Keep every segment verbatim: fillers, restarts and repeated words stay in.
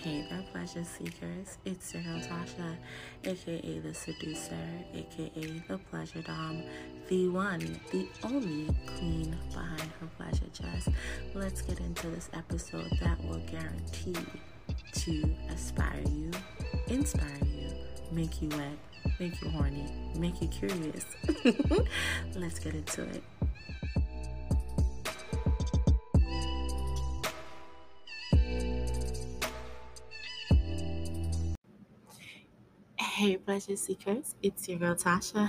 Hey there, pleasure seekers. It's your girl Tasha, aka the seducer, aka the pleasure dom, the one, the only queen behind her pleasure chest. Let's get into this episode that will guarantee to aspire you, inspire you, make you wet, make you horny, make you curious. Let's get into it. Hey, pleasure seekers, it's your girl Tasha.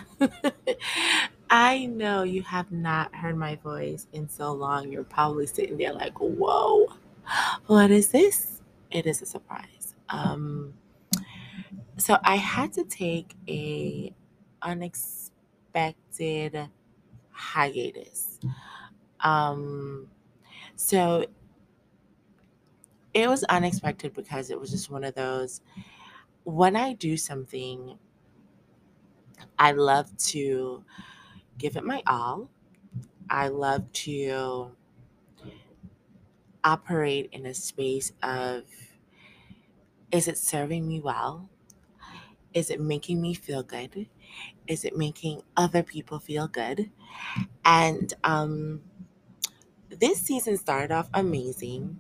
I know you have not heard my voice in so long. You're probably sitting there like, whoa, what is this? It is a surprise. Um, so I had to take a unexpected hiatus. Um, so it was unexpected because it was just one of those. When I do something, I love to give it my all. I love to operate in a space of, is it serving me well? Is it making me feel good? Is it making other people feel good? And um, this season started off amazing.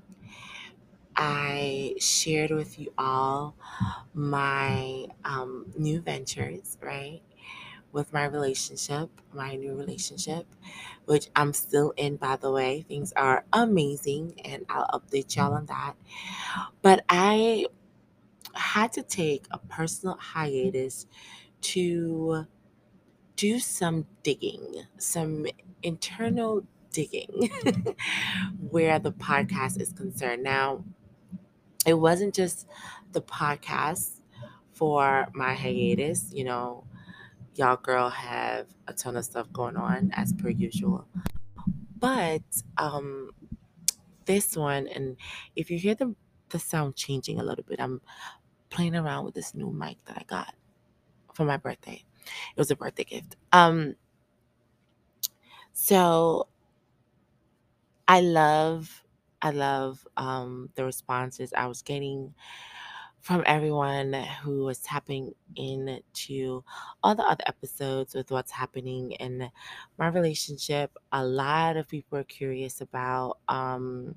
I shared with you all my um, new ventures, right? With my relationship, my new relationship, which I'm still in, by the way. Things are amazing, and I'll update y'all on that. But I had to take a personal hiatus to do some digging, some internal digging where the podcast is concerned. Now, it wasn't just the podcast for my hiatus, you know, y'all girl have a ton of stuff going on as per usual. But um this one, and if you hear the the sound changing a little bit, I'm playing around with this new mic that I got for my birthday. It was a birthday gift. Um so I love I love um the responses I was getting from everyone who was tapping into all the other episodes with what's happening in my relationship. A lot of people are curious about um,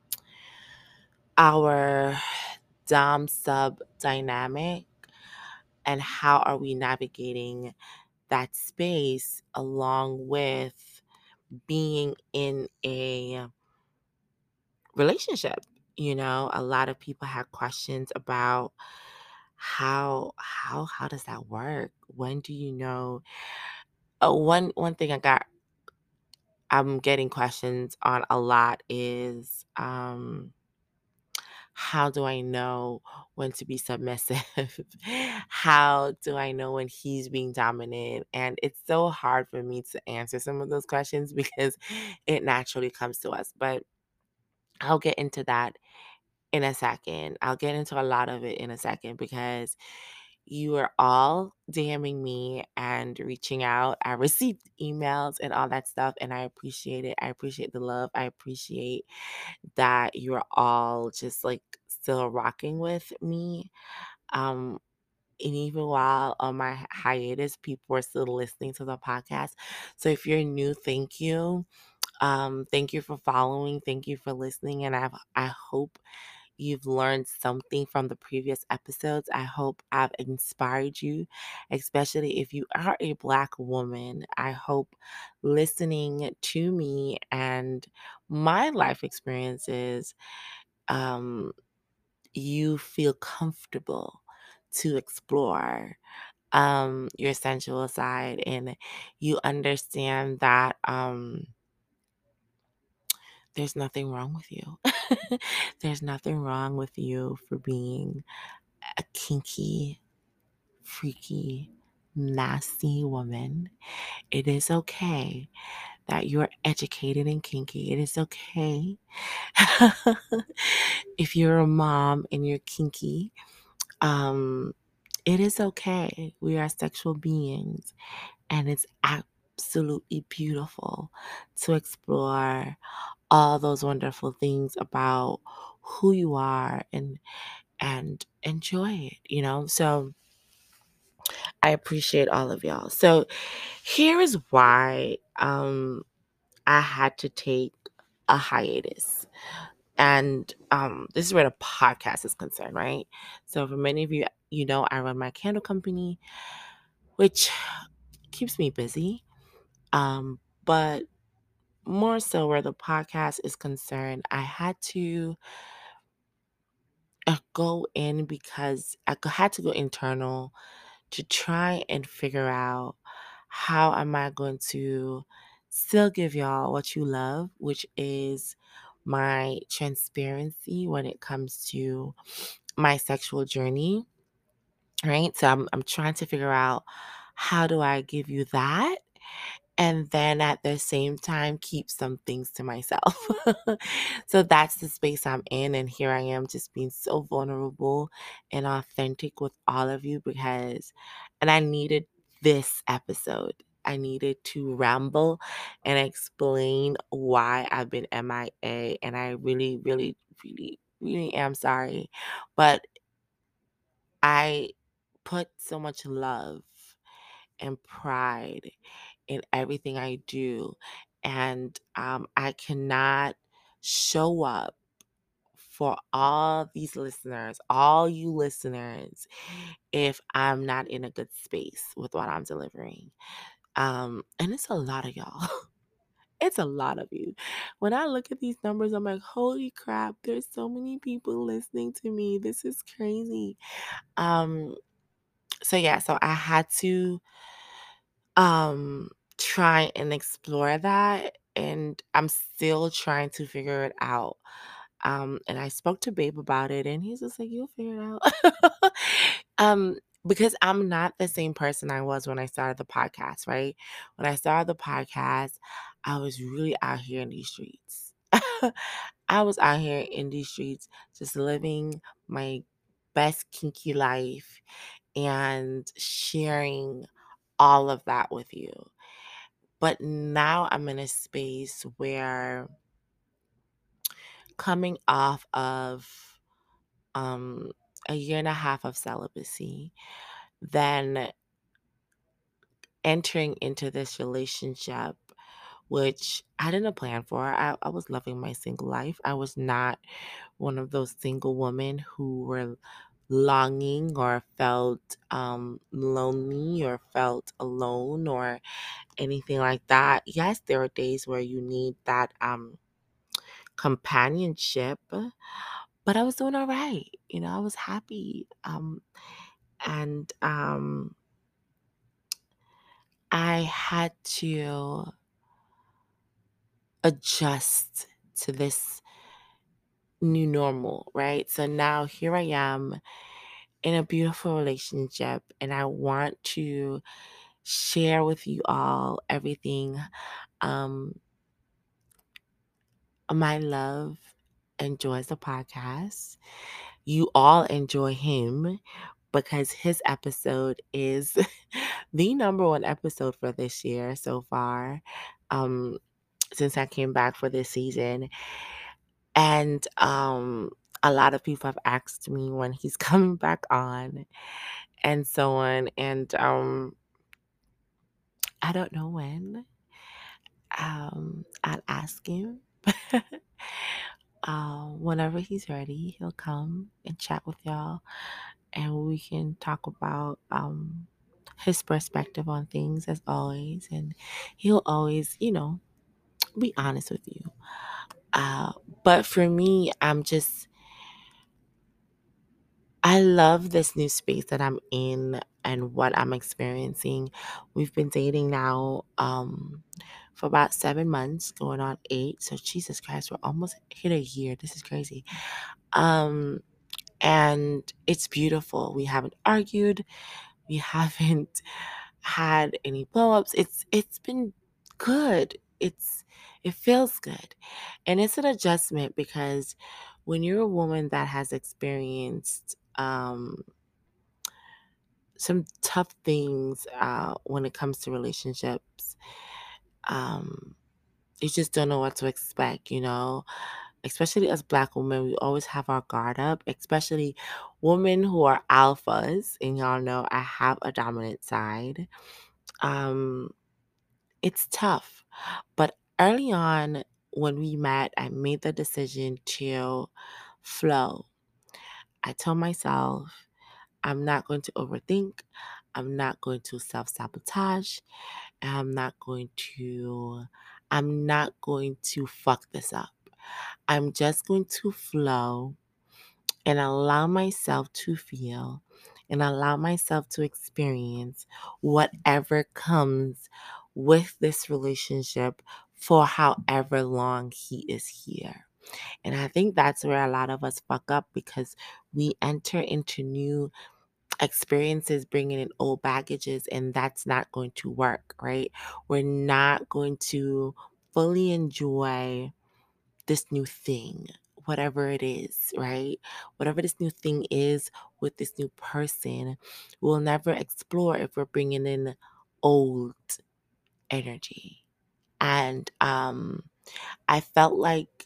our Dom sub dynamic and how are we navigating that space along with being in a relationship. You know, a lot of people had questions about how how how does that work? When do you know? Oh, one one thing I got I'm getting questions on a lot is um how do I know when to be submissive? How do I know when he's being dominant? And it's so hard for me to answer some of those questions because it naturally comes to us. But I'll get into that in a second. I'll get into a lot of it in a second because you are all DMing me and reaching out. I received emails and all that stuff, and I appreciate it. I appreciate the love. I appreciate that you're all just like still rocking with me. Um, and even while on my hi- hiatus, people are still listening to the podcast. So if you're new, thank you. Um, thank you for following. Thank you for listening. And I I hope you've learned something from the previous episodes. I hope I've inspired you, especially if you are a Black woman. I hope listening to me and my life experiences, um, you feel comfortable to explore um, your sensual side and you understand that. Um, there's nothing wrong with you. There's nothing wrong with you for being a kinky, freaky, nasty woman. It is okay that you're educated and kinky. It is okay if you're a mom and you're kinky. Um, it is okay. We are sexual beings, and it's absolutely beautiful to explore all those wonderful things about who you are and and enjoy it, you know? So I appreciate all of y'all. So here is why um I had to take a hiatus. And um this is where the podcast is concerned, right? So for many of you, you know, I run my candle company, which keeps me busy. Um, but more so where the podcast is concerned, I had to uh, go in because I g- had to go internal to try and figure out how am I going to still give y'all what you love, which is my transparency when it comes to my sexual journey, right? So I'm I'm trying to figure out how do I give you that and then at the same time keep some things to myself. So that's the space I'm in, and here I am just being so vulnerable and authentic with all of you because and I needed this episode. I needed to ramble and explain why I've been M I A, and I really really really really am sorry. But I put so much love and pride in everything I do. And um, I cannot show up for all these listeners, all you listeners, if I'm not in a good space with what I'm delivering. Um, and it's a lot of y'all. It's a lot of you. When I look at these numbers, I'm like, holy crap, there's so many people listening to me. This is crazy. Um, so yeah, so I had to um try and explore that, and I'm still trying to figure it out. Um and I spoke to Babe about it, and he's just like, you'll figure it out. um because I'm not the same person I was when I started the podcast, right? When I started the podcast, I was really out here in these streets. I was out here in these streets just living my best kinky life and sharing all of that with you. But now I'm in a space where coming off of um a year and a half of celibacy, then entering into this relationship, which I didn't plan for. I, I was loving my single life. I was not one of those single women who were longing or felt um, lonely or felt alone or anything like that. Yes, there are days where you need that um companionship, but I was doing all right. You know, I was happy. Um and um I had to adjust to this new normal, right? So now here I am in a beautiful relationship, and I want to share with you all everything um my love enjoys the podcast. You all enjoy him because his episode is the number one episode for this year so far, um, since I came back for this season. And um, a lot of people have asked me when he's coming back on and so on. And um, I don't know when. Um, I'll ask him. Uh, whenever he's ready, he'll come and chat with y'all, and we can talk about um, his perspective on things as always. And he'll always, you know, be honest with you. Uh, but for me, I'm just, I love this new space that I'm in and what I'm experiencing. We've been dating now um, for about seven months, going on eight. So Jesus Christ, we're almost hit a year. This is crazy. Um, and it's beautiful. We haven't argued. We haven't had any blow-ups. It's it's been good. It's it feels good. And it's an adjustment because when you're a woman that has experienced um some tough things uh when it comes to relationships, um you just don't know what to expect, you know. especially as Black women, we always have our guard up, especially women who are alphas. And y'all know I have a dominant side. Um, it's tough. But early on, when we met, I made the decision to flow. I told myself, I'm not going to overthink. I'm not going to self sabotage. I'm not going to, I'm not going to fuck this up. I'm just going to flow and allow myself to feel and allow myself to experience whatever comes with this relationship for however long he is here. And I think that's where a lot of us fuck up because we enter into new experiences bringing in old baggages, and that's not going to work, right? We're not going to fully enjoy this new thing, whatever it is, right? Whatever this new thing is with this new person, we'll never explore if we're bringing in old energy. And um, I felt like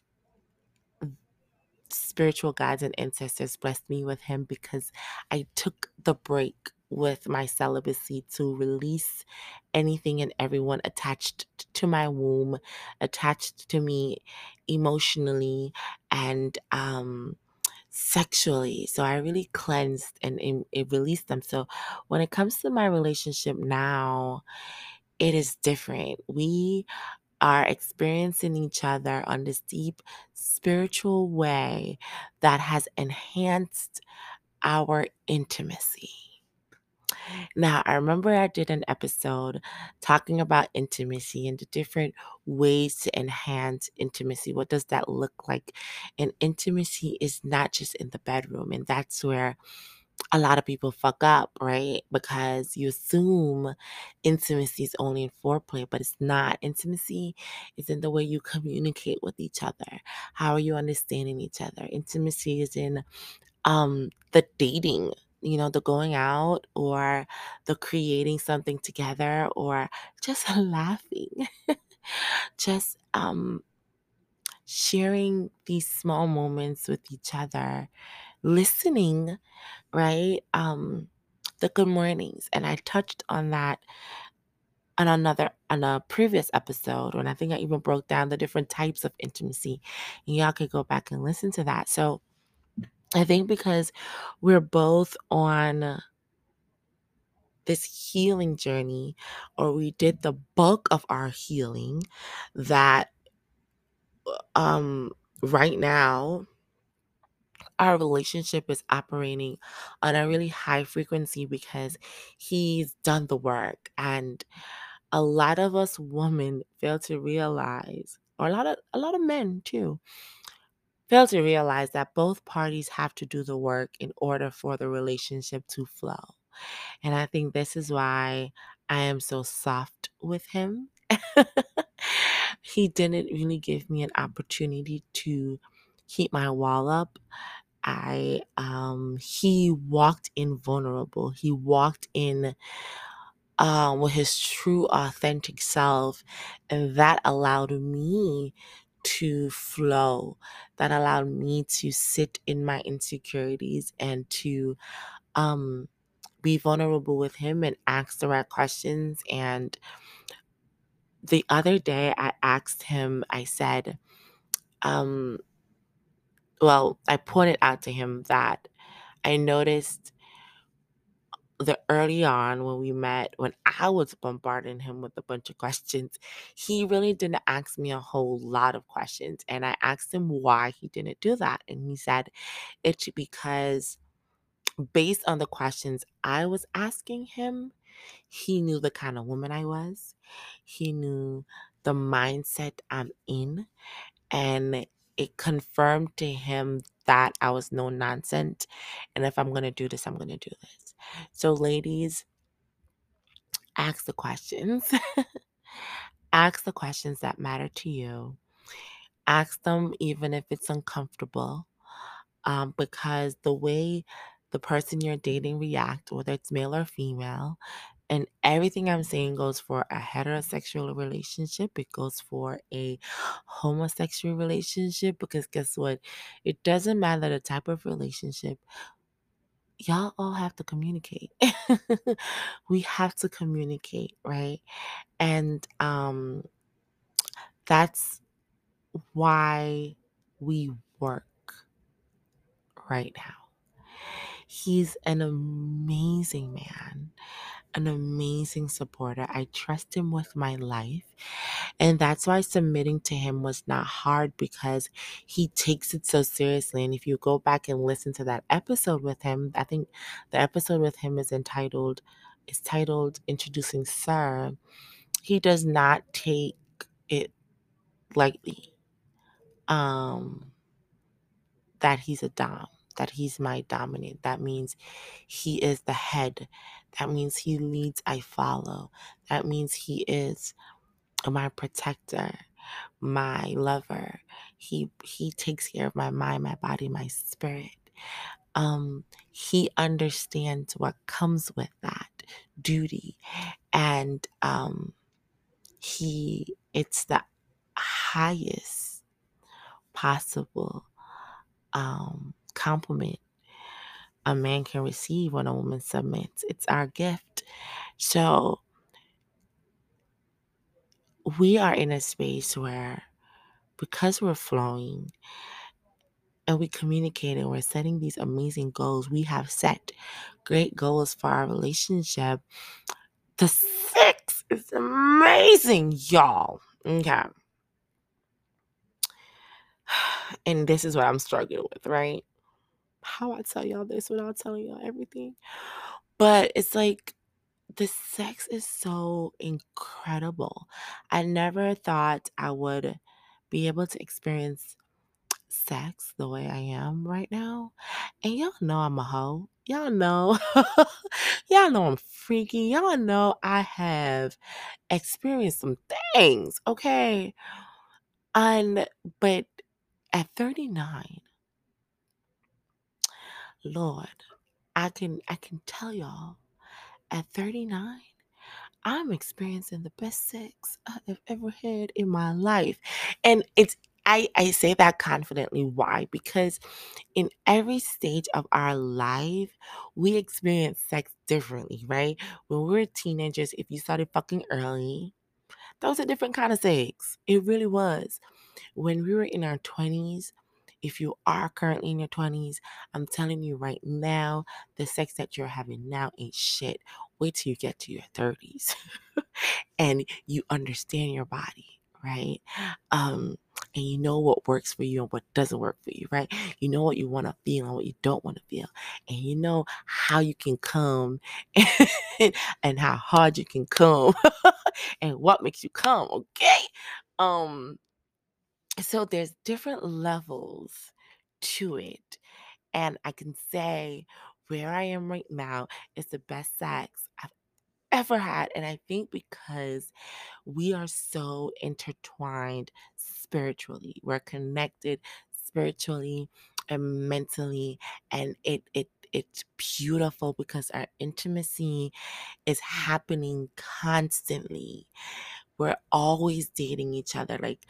spiritual guides and ancestors blessed me with him because I took the break with my celibacy to release anything and everyone attached to my womb, attached to me emotionally and um sexually. So I really cleansed and it, it released them. So when it comes to my relationship now, it is different. We are experiencing each other on this deep spiritual way that has enhanced our intimacy. Now, I remember I did an episode talking about intimacy and the different ways to enhance intimacy. What does that look like? And intimacy is not just in the bedroom, and that's where a lot of people fuck up, right? Because you assume intimacy is only in foreplay, but it's not. Intimacy is in the way you communicate with each other. How are you understanding each other? Intimacy is in um the dating, you know, the going out or the creating something together or just laughing. Just um sharing these small moments with each other, listening, right? Um, the good mornings. And I touched on that on another on a previous episode when I think I even broke down the different types of intimacy. And y'all could go back and listen to that. So I think because we're both on this healing journey, or we did the bulk of our healing, that um right now our relationship is operating on a really high frequency because he's done the work. And a lot of us women fail to realize, or a lot of a lot of men too, fail to realize that both parties have to do the work in order for the relationship to flow. And I think this is why I am so soft with him. He didn't really give me an opportunity to keep my wall up. I um he walked in vulnerable. He walked in um with his true authentic self, and that allowed me to flow. That allowed me to sit in my insecurities and to um be vulnerable with him and ask the right questions. And the other day I asked him, I said, um well, I pointed out to him that I noticed the early on when we met, when I was bombarding him with a bunch of questions, he really didn't ask me a whole lot of questions. And I asked him why he didn't do that. And he said it's because based on the questions I was asking him, he knew the kind of woman I was. He knew the mindset I'm in. And it confirmed to him that I was no nonsense. And if I'm going to do this, I'm going to do this. So, ladies, ask the questions. Ask the questions that matter to you. Ask them even if it's uncomfortable. Um, because the way the person you're dating react, whether it's male or female, And everything I'm saying goes for a heterosexual relationship. It goes for a homosexual relationship because guess what? It doesn't matter the type of relationship. Y'all all have to communicate. We have to communicate, right? And um that's why we work right now. He's an amazing man, an amazing supporter. I trust him with my life. And that's why submitting to him was not hard because he takes it so seriously. And if you go back and listen to that episode with him, I think the episode with him is entitled is titled Introducing Sir. He does not take it lightly. Um that he's a dom, that he's my dominant. That means he is the head. That means he leads, I follow. That means he is my protector, my lover. He he takes care of my mind, my body, my spirit. Um, he understands what comes with that duty. And um he it's the highest possible um compliment a man can receive when a woman submits. It's our gift. So we are in a space where, because we're flowing and we communicate and we're setting these amazing goals, we have set great goals for our relationship. The sex is amazing, y'all. Okay. And this is what I'm struggling with, right? How I tell y'all this without telling y'all everything. But it's like, the sex is so incredible. I never thought I would be able to experience sex the way I am right now. And y'all know I'm a hoe. Y'all know. Y'all know I'm freaky. Y'all know I have experienced some things, okay? And but at thirty-nine, Lord, I can I can tell y'all at thirty-nine I'm experiencing the best sex I have ever had in my life. And it's I, I say that confidently. Why? Because in every stage of our life, we experience sex differently, right? When we were teenagers, if you started fucking early, that was a different kind of sex. It really was. When we were in our twenties, if you are currently in your twenties, I'm telling you right now, the sex that you're having now ain't shit. Wait till you get to your thirties and you understand your body, right? Um, and you know what works for you and what doesn't work for you, right? You know what you want to feel and what you don't want to feel. And you know how you can come and, and how hard you can come and what makes you come, okay? Um, so there's different levels to it. And I can say where I am right now is the best sex I've ever had. And I think because we are so intertwined spiritually, we're connected spiritually and mentally, and it it it's beautiful because our intimacy is happening constantly. We're always dating each other. Like,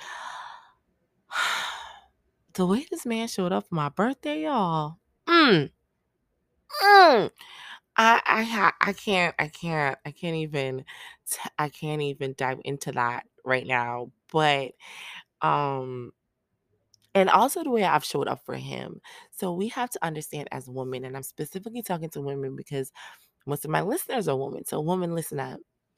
the way this man showed up for my birthday, y'all. Mm, mm. I I ha- I can't I can't I can't even t- I can't even dive into that right now. But um and also the way I've showed up for him. So we have to understand as women, and I'm specifically talking to women because most of my listeners are women. So women, listen up.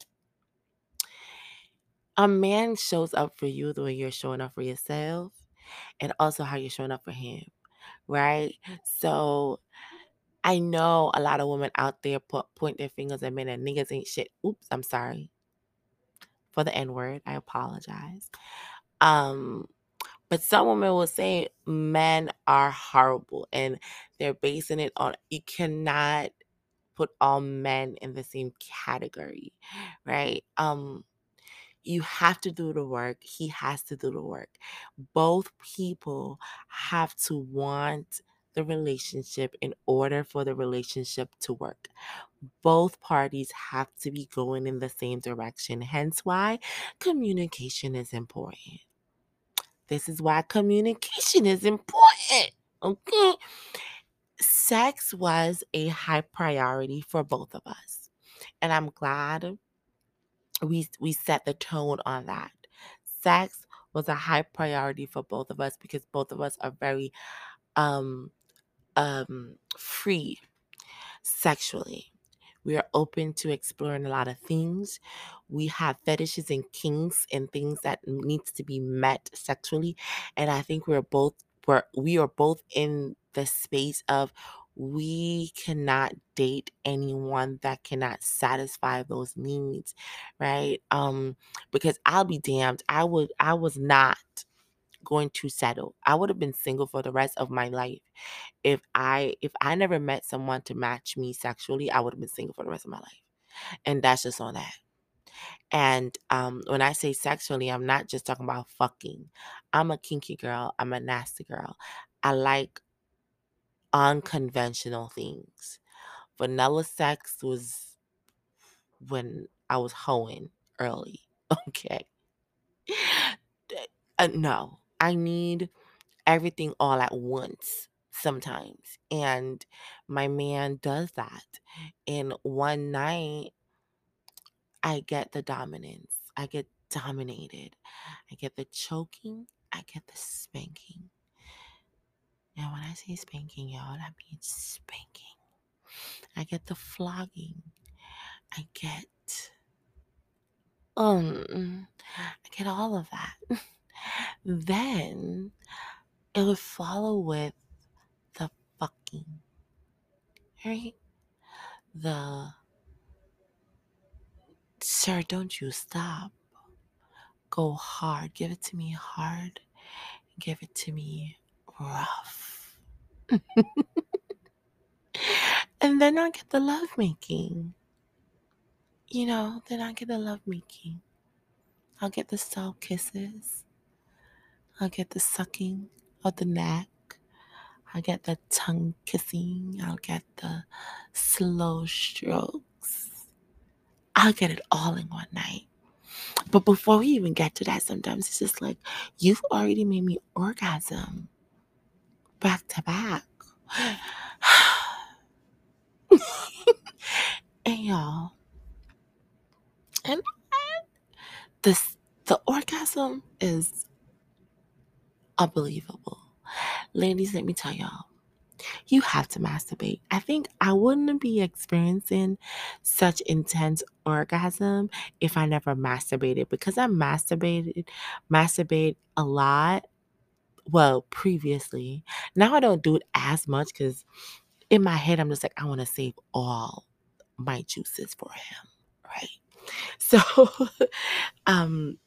A man shows up for you the way you're showing up for yourself, and also how you're showing up for him, right? So I know a lot of women out there put, point their fingers at men and niggas ain't shit. Oops, I'm sorry for the N word. I apologize. Um, but some women will say men are horrible and they're basing it on, you cannot put all men in the same category, right? Um, you have to do the work. He has to do the work. Both people have to want the relationship in order for the relationship to work. Both parties have to be going in the same direction. Hence why communication is important. This is why communication is important. Okay. Sex was a high priority for both of us. And I'm glad we we set the tone on that. Sex was a high priority for both of us because both of us are very um um free sexually. We are open to exploring a lot of things. We have fetishes and kinks and things that needs to be met sexually. And I think we're both we're we are both in the space of we cannot date anyone that cannot satisfy those needs, right? Um, because I'll be damned. I would I was not going to settle. I would have been single for the rest of my life if I if I never met someone to match me sexually. I would have been single for the rest of my life. And that's just on that. And um, when I say sexually, I'm not just talking about fucking. I'm a kinky girl. I'm a nasty girl. I like unconventional things. Vanilla sex was when I was hoeing early. Okay. Uh, no, I need everything all at once sometimes. And my man does that. And one night, I get the dominance. I get dominated. I get the choking. I get the spanking. And when I say spanking, y'all, that means spanking. I get the flogging. I get, um, I get all of that. Then it would follow with the fucking, right? The, sir, don't you stop. Go hard. Give it to me hard. Give it to me rough. And then I get the love making. You know, then I get the love making. I'll get the soft kisses. I'll get the sucking of the neck. I'll get the tongue kissing. I'll get the slow strokes. I'll get it all in one night. But before we even get to that, sometimes it's just like, you've already made me orgasm back to back. And y'all, and this the orgasm is unbelievable. Ladies, let me tell y'all, you have to masturbate. I think I wouldn't be experiencing such intense orgasm if I never masturbated, because I masturbated, masturbate a lot. Well, previously. Now I don't do it as much because in my head I'm just like, I want to save all my juices for him, right? So, um,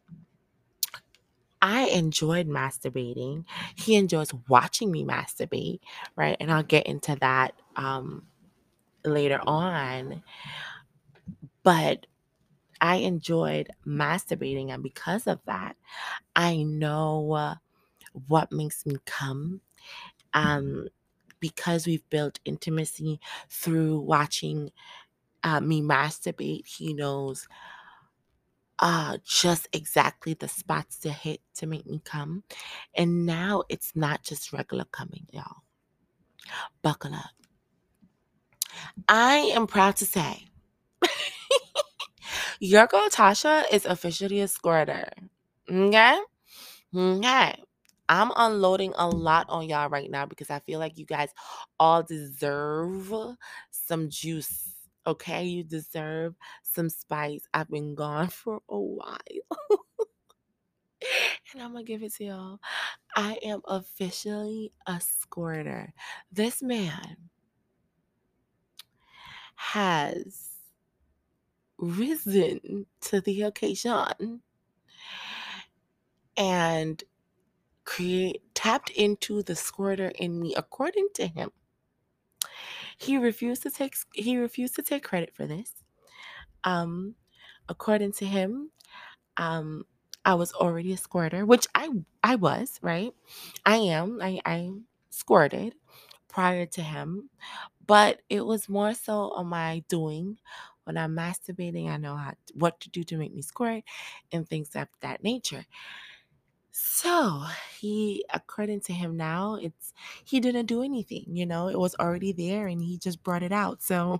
I enjoyed masturbating. He enjoys watching me masturbate, right? And I'll get into that um, later on. But I enjoyed masturbating, and because of that, I know uh, what makes me come. Um, because we've built intimacy through watching uh, me masturbate, he knows uh, just exactly the spots to hit to make me come. And now it's not just regular coming, y'all. Buckle up. I am proud to say your girl Tasha is officially a squirter. Okay? Okay. I'm unloading a lot on y'all right now because I feel like you guys all deserve some juice. Okay? You deserve some spice. I've been gone for a while. And I'm gonna give it to y'all. I am officially a squirter. This man has risen to the occasion and create tapped into the squirter in me. According to him, he refused to take he refused to take credit for this. Um, according to him, um, I was already a squirter, which I I was, right? I am. I I squirted. prior to him, but it was more so on my doing. When I'm masturbating, I know how, what to do to make me squirt and things of that nature. So he, according to him now, it's he didn't do anything. You know, it was already there, and he just brought it out. So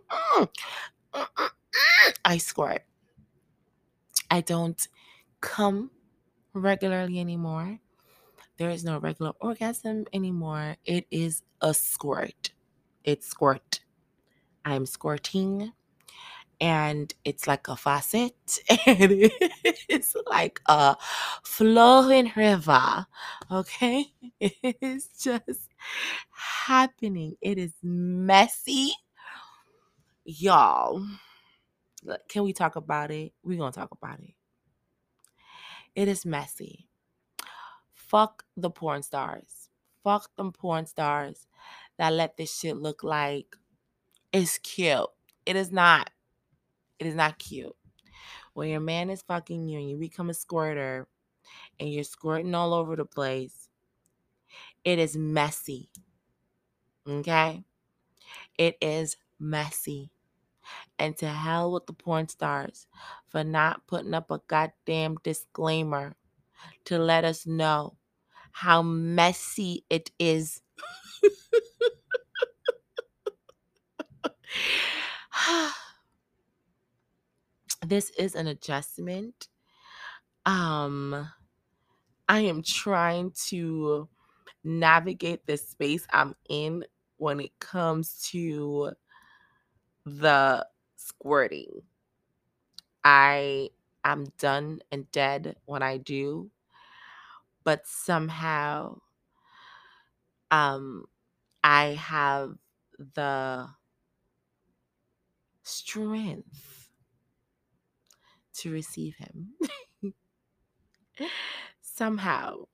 I squirt. I don't come regularly anymore. There is no regular orgasm anymore. It is a squirt. It's squirt. I'm squirting, and it's like a faucet, and it's like a flowing river. Okay? It is just happening. It is messy. Y'all, can we talk about it? We're going to talk about it. It is messy. Fuck the porn stars. Fuck them porn stars that let this shit look like it's cute. It is not. It is not cute. When your man is fucking you and you become a squirter and you're squirting all over the place, it is messy. Okay? It is messy. And to hell with the porn stars for not putting up a goddamn disclaimer to let us know how messy it is. This is an adjustment. Um, I am trying to navigate the space I'm in when it comes to the squirting. I am done and dead when I do, but somehow um I have the strength to receive him. somehow,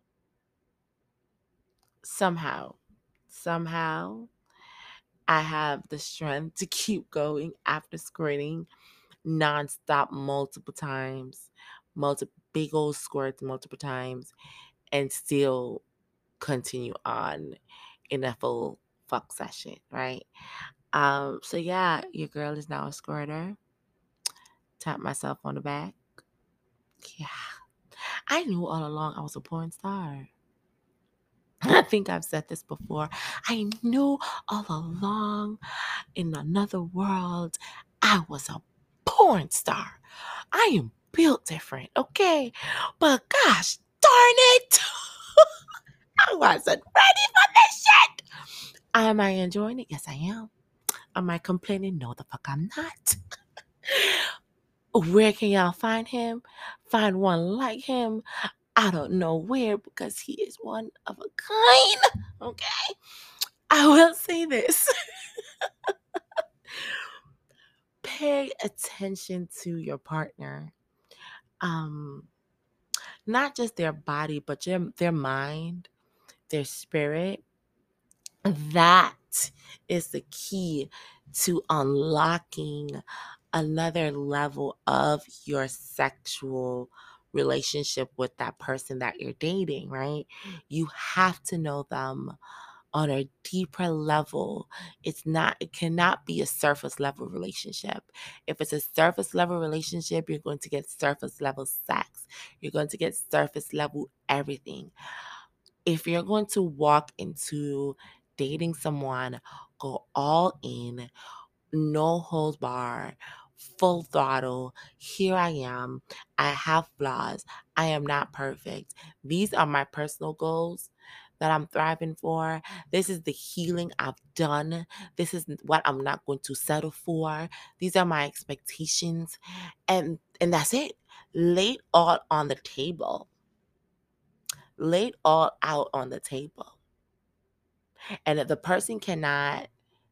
somehow, somehow I have the strength to keep going after squirting nonstop multiple times, multiple big old squirts multiple times, and still continue on in a full fuck session, right? Um, so yeah, your girl is now a squirter. Tap myself on the back. Yeah. I knew all along I was a porn star. I think I've said this before. I knew all along in another world I was a porn star. I am built different, okay? But gosh darn it, I wasn't ready for this shit. Am I enjoying it? Yes, I am. Am I complaining? No, the fuck I'm not. Where can y'all find him? Find one like him? I don't know where, because he is one of a kind. Okay? I will say this. Pay attention to your partner. Um, not just their body, but their, their mind, their spirit. That is the key to unlocking another level of your sexual relationship with that person that you're dating, right? You have to know them on a deeper level. It's not, it cannot be a surface level relationship. If it's a surface level relationship, you're going to get surface level sex. You're going to get surface level everything. If you're going to walk into dating someone, go all in, no holds bar, full throttle. Here I am. I have flaws. I am not perfect. These are my personal goals that I'm thriving for. This is the healing I've done. This is what I'm not going to settle for. These are my expectations. And and that's it. Lay it all on the table. Lay it all out on the table. And if the person cannot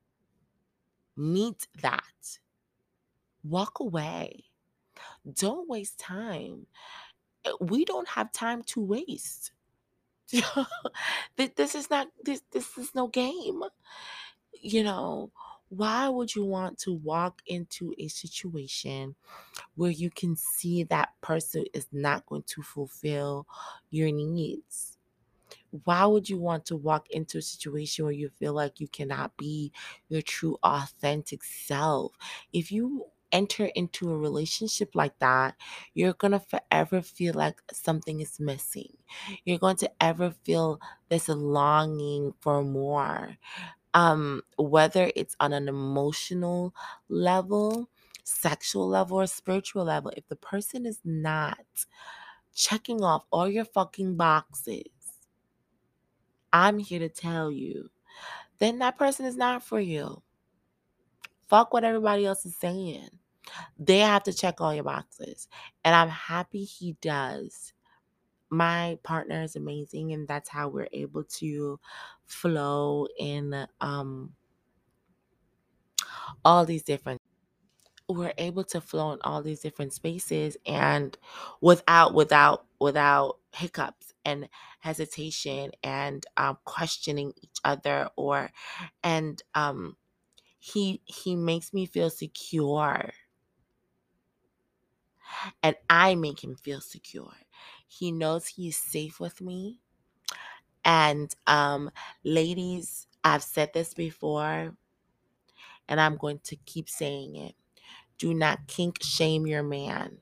meet that, walk away. Don't waste time. Uh, We don't have time to waste. Th- this is not this this is no game. You know, why would you want to walk into a situation where you can see that person is not going to fulfill your needs? Why would you want to walk into a situation where you feel like you cannot be your true authentic self? If you enter into a relationship like that, you're going to forever feel like something is missing. You're going to ever feel this longing for more. Um whether it's on an emotional level, sexual level, or spiritual level, if the person is not checking off all your fucking boxes, I'm here to tell you, then that person is not for you. Fuck what everybody else is saying. They have to check all your boxes. And I'm happy he does. My partner is amazing, and that's how we're able to flow in um all these different we're able to flow in all these different spaces, and without without without hiccups and hesitation and um, questioning each other, or and um he he makes me feel secure, and I make him feel secure. He knows he's safe with me. And um ladies, I've said this before, and I'm going to keep saying it. Do not kink shame your man.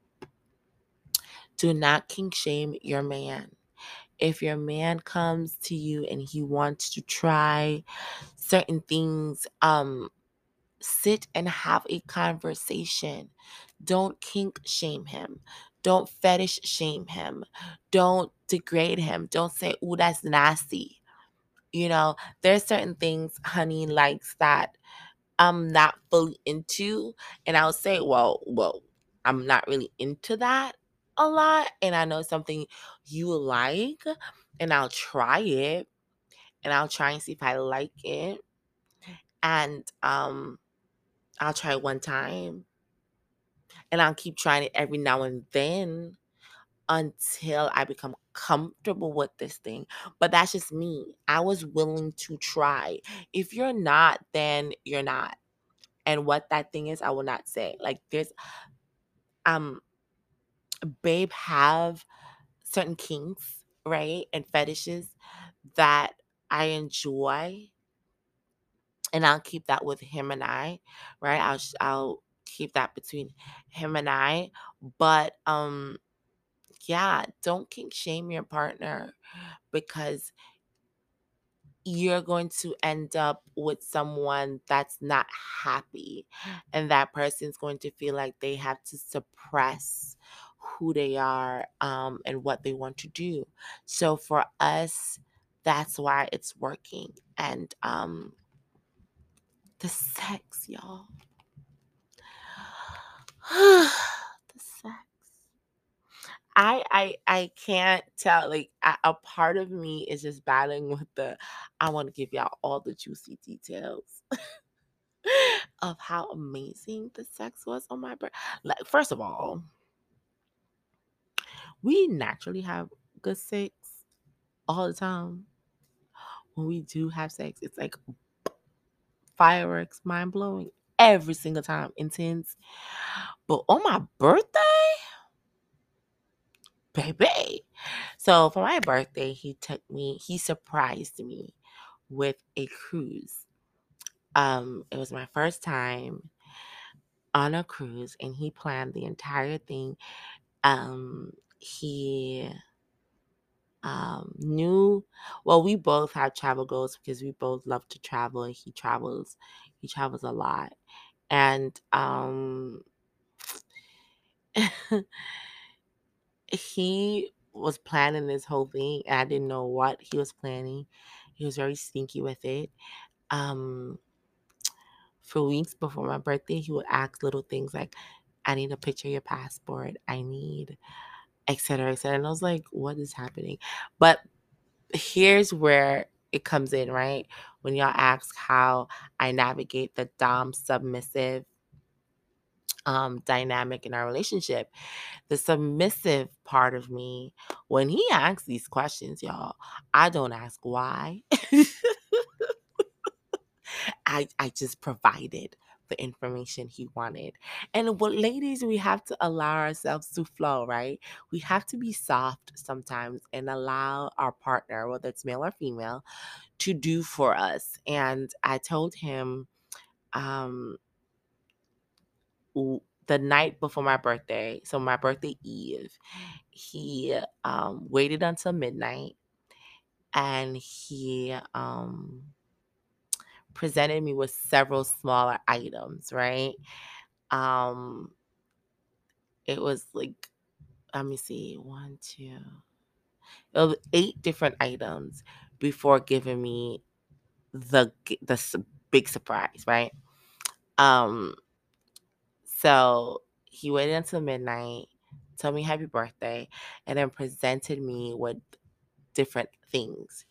Do not kink shame your man. If your man comes to you and he wants to try certain things, um sit and have a conversation. Don't kink shame him. Don't fetish shame him. Don't degrade him. Don't say, "Ooh, that's nasty." You know, there's certain things honey likes that I'm not fully into. And I'll say, well, well, I'm not really into that a lot. And I know something you like, and I'll try it, and I'll try and see if I like it. And um, I'll try it one time, and I'll keep trying it every now and then until I become comfortable with this thing. But that's just me. I was willing to try. If you're not, then you're not. And what that thing is, I will not say. Like, there's um babe have certain kinks, right? And fetishes that I enjoy, and I'll keep that with him and I, right? I'll sh- I'll keep that between him and I. But um yeah, don't kink shame your partner, because you're going to end up with someone that's not happy, and that person's going to feel like they have to suppress who they are, um, and what they want to do. So for us, that's why it's working. And um, the sex, y'all. The sex. I I I can't tell. Like, a, a part of me is just battling with the. I want to give y'all all the juicy details of how amazing the sex was on my birthday. Like, first of all, we naturally have good sex all the time. When we do have sex, it's like fireworks, mind blowing every single time, intense. But on my birthday, baby. So for my birthday, he took me, he surprised me with a cruise. Um, it was my first time on a cruise, and he planned the entire thing. Um, he um knew, well, we both have travel goals because we both love to travel, and he travels, he travels a lot. And um he was planning this whole thing, and I didn't know what he was planning. He was very sneaky with it. Um, for weeks before my birthday, he would ask little things like, "I need a picture of your passport. I need," et cetera, et cetera. And I was like, "What is happening?" But here's where it comes in, right? When y'all ask how I navigate the dom submissive um dynamic in our relationship. The submissive part of me, when he asks these questions, y'all, I don't ask why. I I just provided the information he wanted. And what ladies, we have to allow ourselves to flow, right? We have to be soft sometimes and allow our partner, whether it's male or female, to do for us. And I told him um w- the night before my birthday, so my birthday eve, he um waited until midnight, and he um presented me with several smaller items, right? Um it was like, let me see, one, two, it was eight different items before giving me the g- the s- big surprise, right? Um So he waited until midnight, told me happy birthday, and then presented me with different things.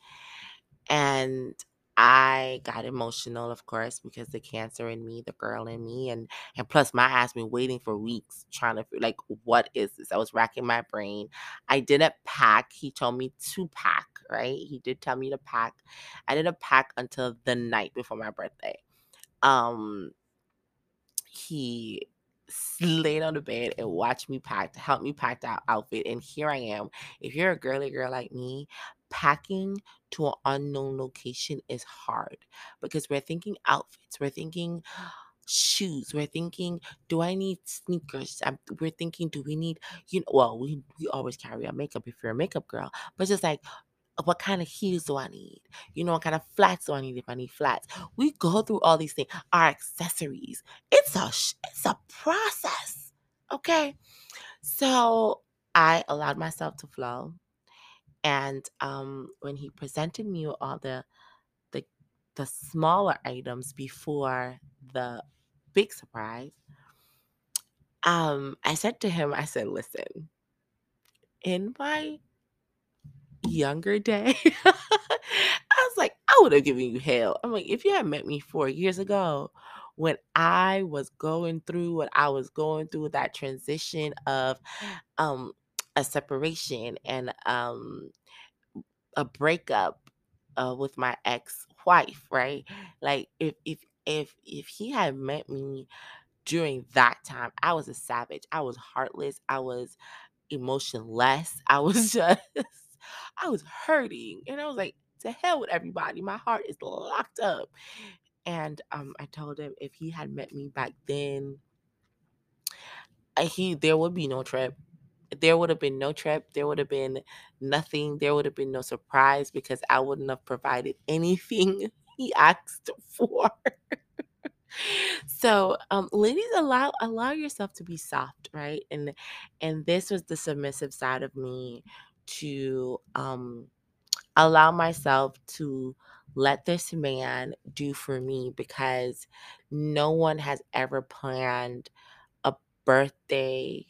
And I got emotional, of course, because the cancer in me, the girl in me, and and plus my ass been waiting for weeks trying to fi- like, what is this? I was racking my brain. I didn't pack. He told me to pack, right? He did tell me to pack. I didn't pack until the night before my birthday. Um he s- laid on the bed and watched me pack to help me pack that outfit. And here I am. If you're a girly girl like me, packing to an unknown location is hard because we're thinking outfits, we're thinking shoes, we're thinking, do I need sneakers? Um we're thinking, do we need, you know, well, we, we always carry our makeup if you're a makeup girl, but just like, what kind of heels do I need? You know, what kind of flats do I need if I need flats? We go through all these things. Our accessories. It's a sh- it's a process. Okay. So I allowed myself to flow. And um when he presented me with all the the the smaller items before the big surprise, um, I said to him, I said, listen, in my younger day, I was like, I would have given you hell. I'm like, if you had met me four years ago when I was going through what I was going through, that transition of um a separation and um a breakup uh, with my ex-wife, right? Like if if if if he had met me during that time, I was a savage. I was heartless. I was emotionless. I was just, I was hurting. And I was like, to hell with everybody. My heart is locked up. And um, I told him if he had met me back then, uh, he there would be no trip. There would have been no trip. There would have been nothing. There would have been no surprise because I wouldn't have provided anything he asked for. So, um, ladies, allow allow yourself to be soft, right? And and this was the submissive side of me, to um allow myself to let this man do for me, because no one has ever planned a birthday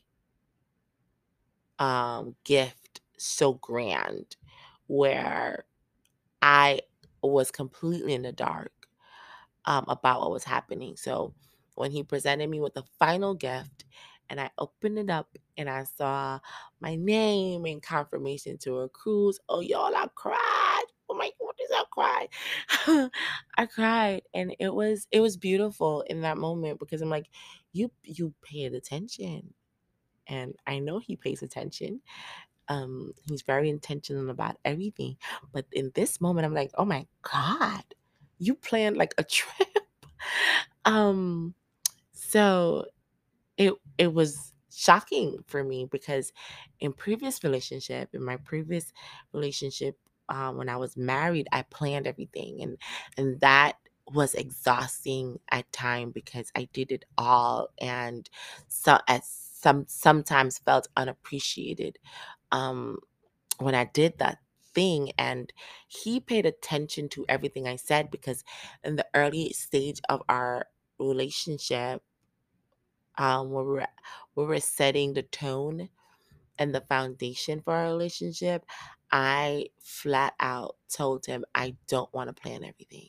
um gift so grand where I was completely in the dark um, about what was happening. So when he presented me with the final gift and I opened it up and I saw my name and confirmation to a cruise, oh y'all, I cried. Oh my goodness, I cried. I cried, and it was it was beautiful in that moment because I'm like, you you paid attention. And I know he pays attention. Um, he's very intentional about everything. But in this moment, I'm like, oh my God, you planned like a trip. Um, so it it was shocking for me because in previous relationship, in my previous relationship, uh, when I was married, I planned everything, and and that was exhausting at time because I did it all, and so at some sometimes felt unappreciated um when I did that thing. And he paid attention to everything I said because in the early stage of our relationship, um, where we were we were setting the tone and the foundation for our relationship, I flat out told him I don't want to plan everything.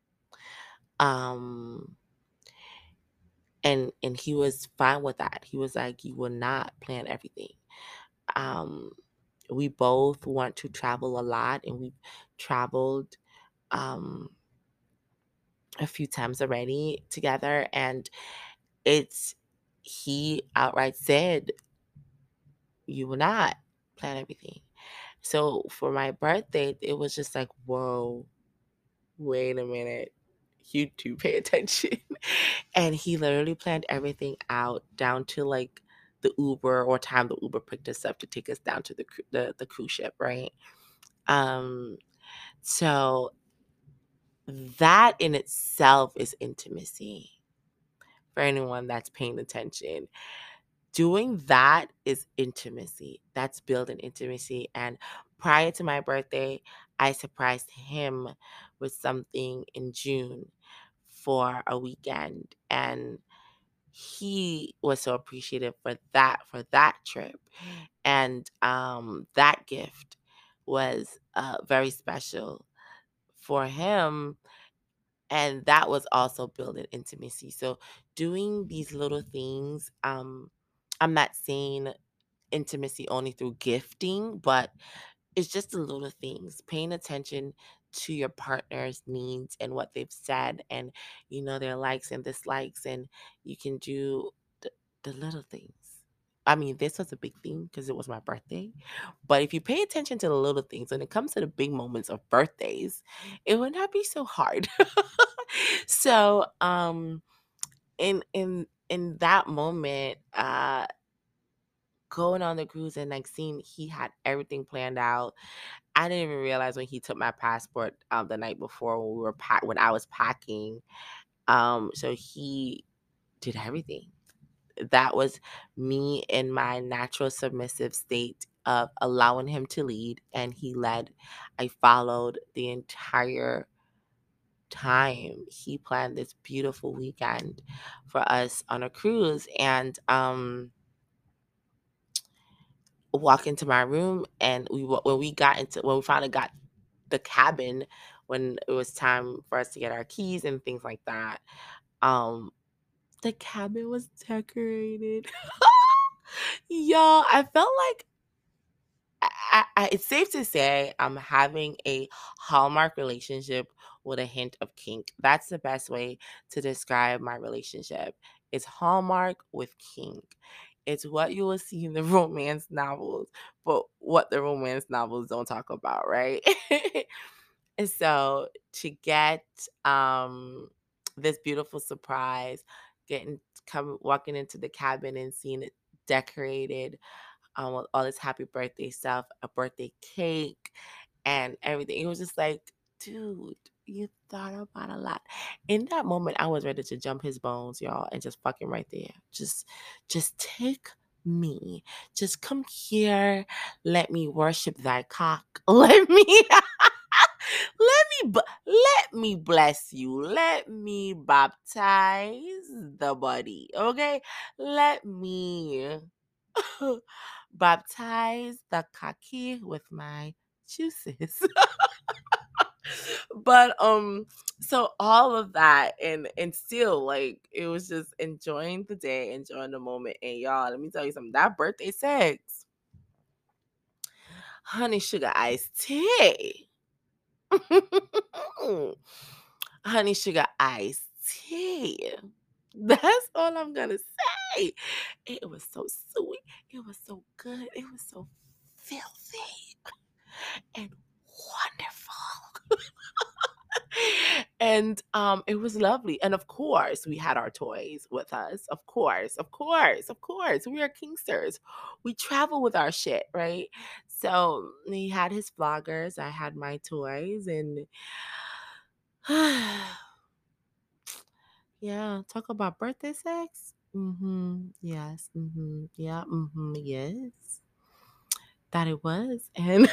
Um, and and he was fine with that. He was like, "You will not plan everything." Um, we both want to travel a lot, and we've traveled. Um, a few times already together, and it's he outright said, "You will not plan everything." So for my birthday, it was just like, whoa, wait a minute. You do pay attention. And he literally planned everything out down to like the Uber or time the Uber picked us up to take us down to the cru- the, the cruise ship, right? Um, so that in itself is intimacy for anyone that's paying attention. Doing that is intimacy. That's building intimacy. And prior to my birthday, I surprised him with something in June for a weekend. And he was so appreciative for that, for that trip. And um, that gift was uh, very special for him, and that was also building intimacy. So doing these little things, um I'm not saying intimacy only through gifting, but it's just the little things, paying attention to your partner's needs and what they've said, and you know their likes and dislikes, and you can do the, the little things. I mean, this was a big thing because it was my birthday. But if you pay attention to the little things when it comes to the big moments of birthdays, it would not be so hard. So, um, in in in that moment, uh, going on the cruise and like seeing he had everything planned out. I didn't even realize when he took my passport um the night before when we were pack when I was packing. Um, so he did everything. That was me in my natural submissive state of allowing him to lead, and he led. I followed the entire time. He planned this beautiful weekend for us on a cruise, and um walk into my room, and we wa- when we got into when we finally got the cabin, when it was time for us to get our keys and things like that, um the cabin was decorated. Y'all, I felt like I, I, I- it's safe to say I'm having a Hallmark relationship with a hint of kink. That's the best way to describe my relationship. It's Hallmark with kink. It's what you will see in the romance novels, but what the romance novels don't talk about, right? And so to get um this beautiful surprise, getting come walking into the cabin and seeing it decorated um, with all this happy birthday stuff, a birthday cake, and everything. It was just like, dude, you thought about a lot. In that moment, I was ready to jump his bones, y'all, and just fuck him right there. Just, just take me. Just come here. Let me worship thy cock. Let me. Let me b- let me bless you. Let me baptize the body. Okay? Let me baptize the kaki with my juices. But um so all of that, and and still like it was just enjoying the day, enjoying the moment. And y'all, let me tell you something, that birthday sex, honey sugar iced tea. Honey sugar iced tea. That's all I'm gonna say. It was so sweet. It was so good. It was so filthy and wonderful. And um it was lovely. And of course, we had our toys with us. Of course, of course, of course. We are Kingsters. We travel with our shit, right? So he had his vloggers, I had my toys, and yeah, talk about birthday sex. Mm-hmm. Yes. Mm-hmm. Yeah. Mm-hmm. Yes. That it was. And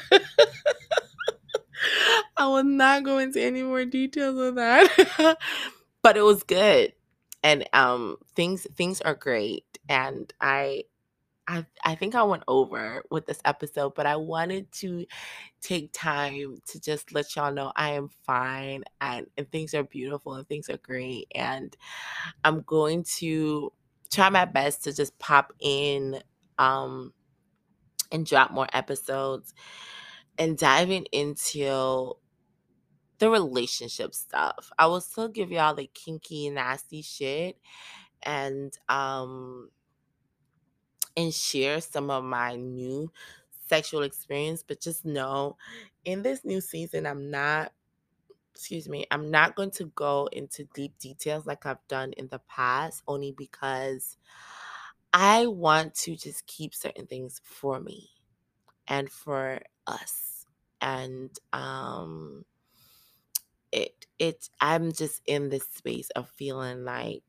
I will not go into any more details of that. But it was good. And um things things are great. And I I I think I went over with this episode, but I wanted to take time to just let y'all know I am fine, and, and things are beautiful and things are great. And I'm going to try my best to just pop in um and drop more episodes and diving into the relationship stuff. I will still give y'all the kinky, nasty shit and um and share some of my new sexual experience, but just know in this new season I'm not excuse me, I'm not going to go into deep details like I've done in the past, only because I want to just keep certain things for me and for us. And um it it I'm just in this space of feeling like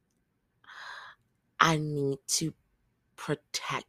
I need to protect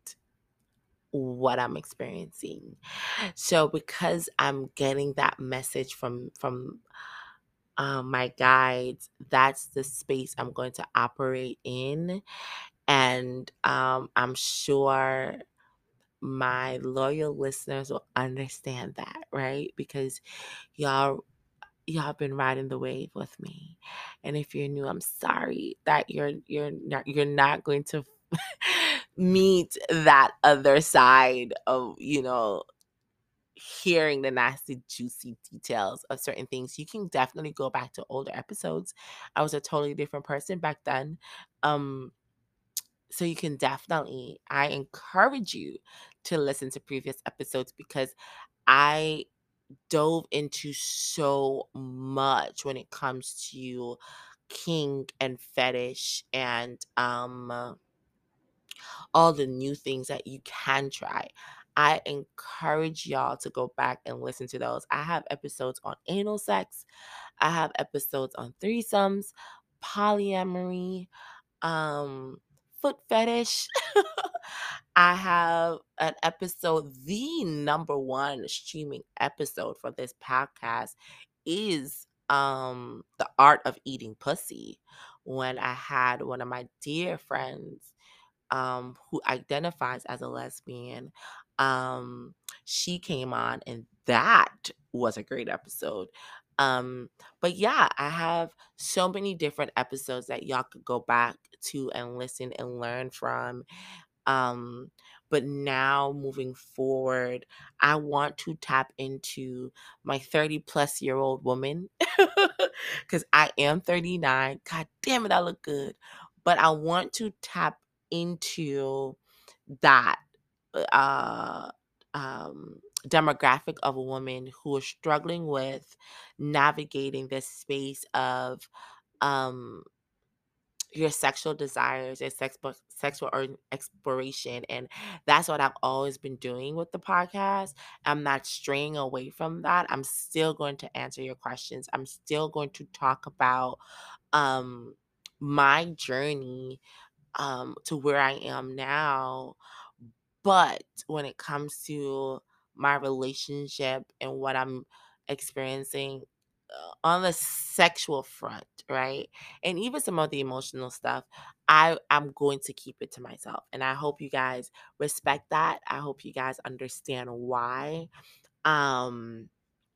what I'm experiencing. So because I'm getting that message from from um, my guides, that's the space I'm going to operate in, and um, I'm sure my loyal listeners will understand that, right? Because y'all y'all been riding the wave with me, and if you're new, I'm sorry that you're you're not you're not going to meet that other side of, you know, hearing the nasty, juicy details of certain things. You can definitely go back to older episodes. I was a totally different person back then. Um, so you can definitely, I encourage you to listen to previous episodes because I dove into so much when it comes to kink and fetish and um all the new things that you can try. I encourage y'all to go back and listen to those. I have episodes on anal sex, I have episodes on threesomes, polyamory, um, foot fetish. I have an episode, the number one streaming episode for this podcast is um the art of eating pussy, when I had one of my dear friends um, who identifies as a lesbian. Um, she came on, and that was a great episode. Um, but yeah, I have so many different episodes that y'all could go back to and listen and learn from. Um, but now moving forward, I want to tap into my thirty plus year old woman because I am thirty-nine. God damn it, I look good. But I want to tap into that uh, um, demographic of a woman who is struggling with navigating this space of um, your sexual desires and sex, sexual or exploration. And that's what I've always been doing with the podcast. I'm not straying away from that. I'm still going to answer your questions. I'm still going to talk about um, my journey um, to where I am now. But when it comes to my relationship and what I'm experiencing uh, on the sexual front, right? And even some of the emotional stuff, I I'm going to keep it to myself. And I hope you guys respect that. I hope you guys understand why. Um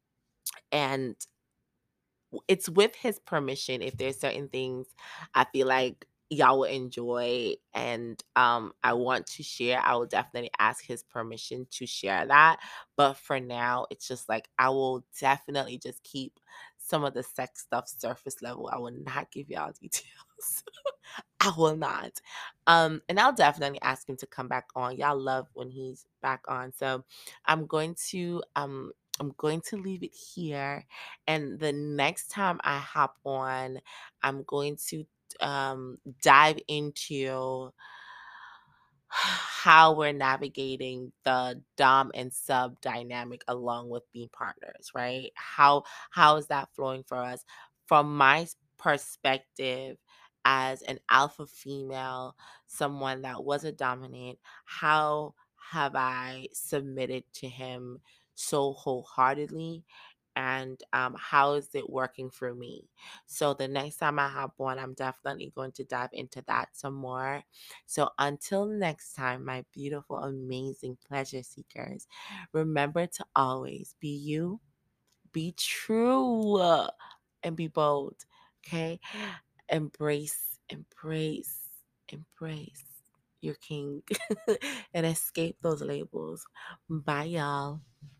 and it's with his permission if there's certain things I feel like y'all will enjoy and um I want to share. I will definitely ask his permission to share that. But for now, it's just like I will definitely just keep some of the sex stuff surface level. I will not give y'all details. I will not. Um, and I'll definitely ask him to come back on. Y'all love when he's back on. So I'm going to um I'm going to leave it here. And the next time I hop on, I'm going to um dive into how we're navigating the dom and sub dynamic along with being partners, right? How how is that flowing for us? From my s- perspective as an alpha female, someone that was a dominant, how have I submitted to him so wholeheartedly? And um, how is it working for me? So the next time I hop on, I'm definitely going to dive into that some more. So until next time, my beautiful, amazing pleasure seekers, remember to always be you, be true, uh, and be bold. Okay? Embrace, embrace, embrace your king and escape those labels. Bye, y'all.